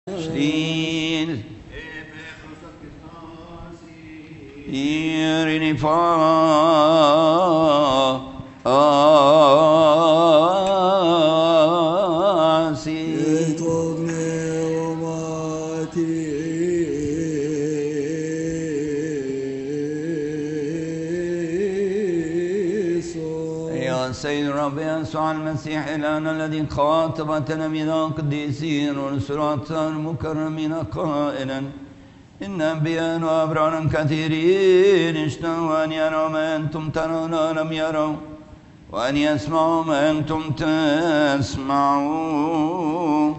Stil Irini fa سيد ربي يسوع المسيح إلهنا الذي خاطبتنا من القديسين ورسلات المكرمين قائلا إن أنبياء وأبرار كثيرين اشتهوا أن يروا ما أنتم ترون ولم يروا وأن يسمعوا ما أنتم تسمعون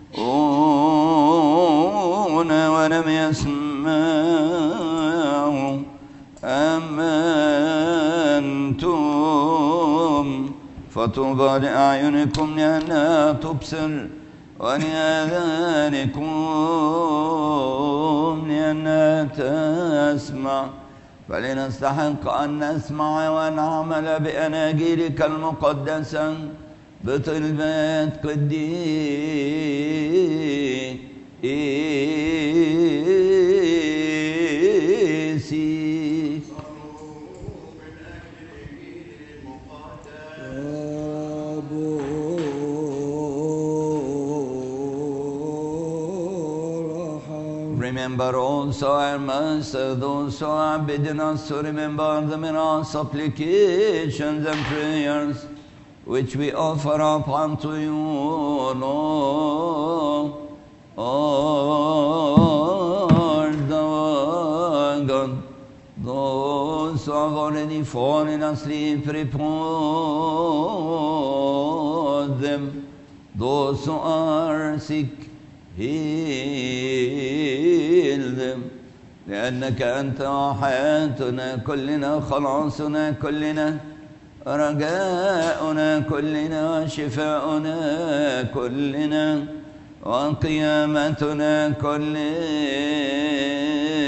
ولم يسمعوا أما أنتم فطوبى لأعينكم لأنها تبصر ولآذانكم لأنها تسمع فلنستحق أن نسمع ونعمل بأناجيلك المقدسة بطلبات قديسي Remember also our Master, those who are bidden us to remember them in our supplications and prayers, which we offer up unto you, Lord, God. Those who have already fallen asleep, repose them. Those who are sick, heal them. لأنك أنت حياتنا كلنا، خلاصنا كلنا، رجاؤنا كلنا، شفاؤنا كلنا، وقيامتنا كلنا.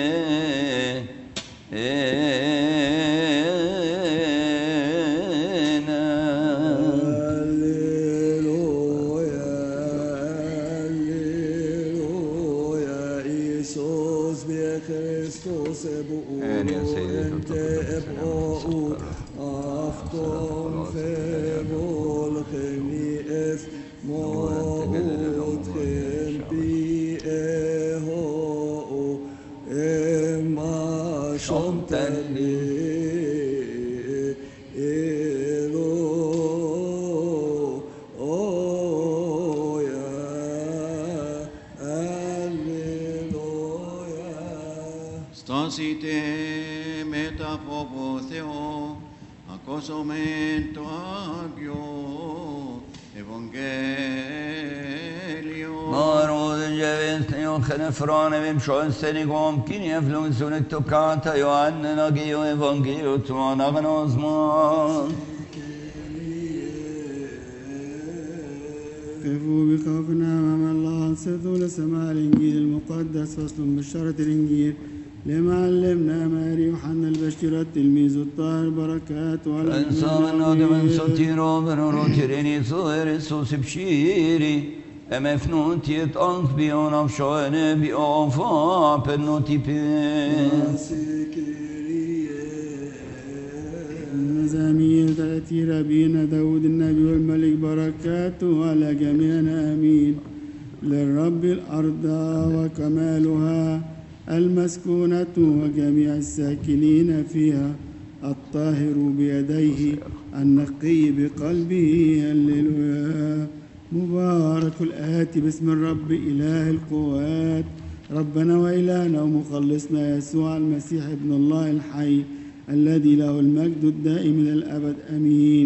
Στάσιτε μετά φόβο Θεό, ακούσομεν το Άγιο Ευαγγέλιο. Marud Jevisni och Khenefrane vim sjönständigom kinje flunsunik tukata Johanna Gio Evangeliot och Nagnosman. كيفوا بخوفنا أمام الله انصتوا لسماع الإنجيل المقدس فصل بشارة الإنجيل لما علمنا ماري يوحنا البشير التلميذ الطاهر بركاته على إنسان النود من ستيرو بنورو تيريني صغير سوس بشيري أمفنون تيت أنك بيون أفشواني بأوفا بنوتي بين مزامير تأتي ربينا داود النبي والملك بركاته على جميعنا آمين. للرب الأرض وكمالها المسكونة وجميع الساكنين فيها، الطاهر بيديه النقي بقلبه. هللويا. مبارك الآتي باسم الرب إله القوات، ربنا وإلهنا ومخلصنا يسوع المسيح ابن الله الحي الذي له المجد الدائم إلى الأبد آمين.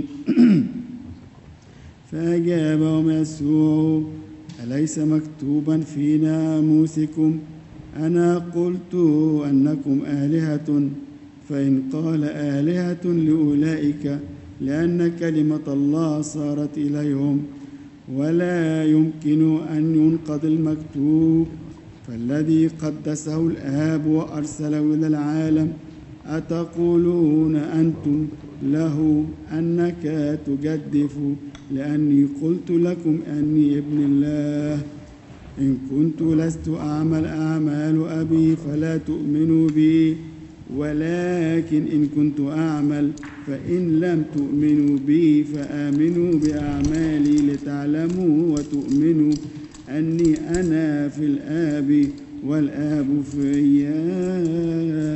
فأجابهم يسوع: أليس مكتوبا في ناموسكم أنا قلت أنكم آلهة؟ فإن قال آلهة لأولئك لأن كلمة الله صارت إليهم، ولا يمكن أن ينقض المكتوب. فالذي قدسه الآب وأرسله إلى العالم أتقولون أنتم له أنك تجدف، لأني قلت لكم أني ابن الله. إن كنت لست أعمل أعمال أبي فلا تؤمنوا بي، ولكن إن كنت أعمل فإن لم تؤمنوا بي فآمنوا بأعمالي لتعلموا وتؤمنوا أني أنا في الآب والآب فيا.